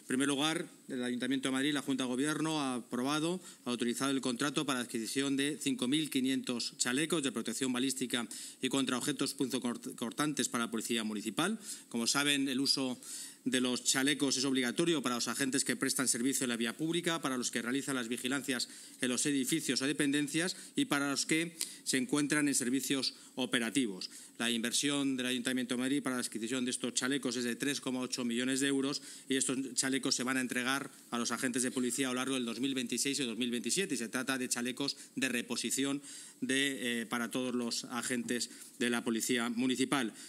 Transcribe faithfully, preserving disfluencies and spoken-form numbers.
En primer lugar, el Ayuntamiento de Madrid, la Junta de Gobierno, ha aprobado, ha autorizado el contrato para la adquisición de cinco mil quinientos chalecos de protección balística y contra objetos punzocortantes para la Policía Municipal. Como saben, el uso de los chalecos es obligatorio para los agentes que prestan servicio en la vía pública, para los que realizan las vigilancias en los edificios o dependencias y para los que se encuentran en servicios operativos. La inversión del Ayuntamiento de Madrid para la adquisición de estos chalecos es de tres coma ocho millones de euros y estos chalecos se van a entregar a los agentes de policía a lo largo del dos mil veintiséis y dos mil veintisiete y se trata de chalecos de reposición de, eh, para todos los agentes de la Policía Municipal.